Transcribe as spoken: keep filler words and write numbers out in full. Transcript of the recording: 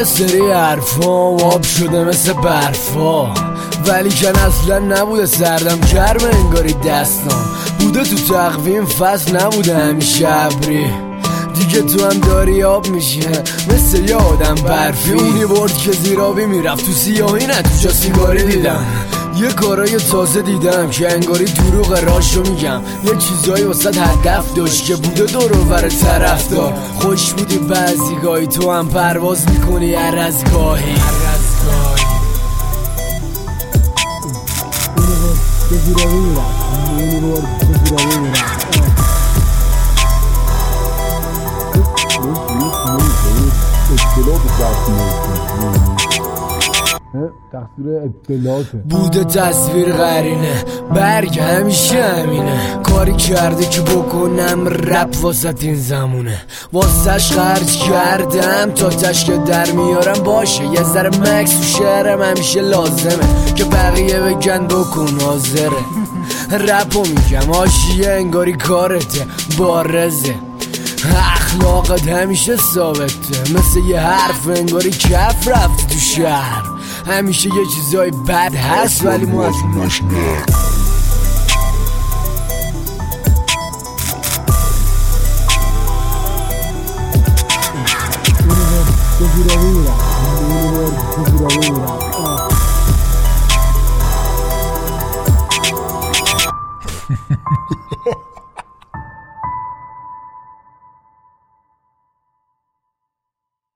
یه سری حرفام آب شده مثل برفا، ولی کن اصلا نبوده سردم گرم انگاری دستام بوده تو تقویم فصل نبوده همیشه ابری. دیگه تو هم داری آب میشه مثل یه آدم برفی. اونی برد که زیرابی میرفت تو سیاهی نه تو جا سیگاری دیدم. یه کارای تازه دیدم که انگاری دروغ راشو میگم. یه چیزایی واسه هدف داشت که بوده دور و بر طرف دار. خوش بودی بعضی گاهی تو هم پرواز میکنی هر از گاهی. بوده تصویر قرینه برگ همیشه همینه. کاری کرده که بکنم رپ واسط این زمونه. واسش خرج کردم تا تشکه در میارم. باشه یه ذره مکس تو شهرم همیشه لازمه که بقیه بگن بکن حاضره. رپو میگم آشیه انگاری کارته بارزه. اخلاقت همیشه ثابته مثل یه حرف انگاری کف رفت تو شهر. همیشه یه چیزای بد هست ولی ما از اوناش نه. Segura, segura, segura, segura, segura.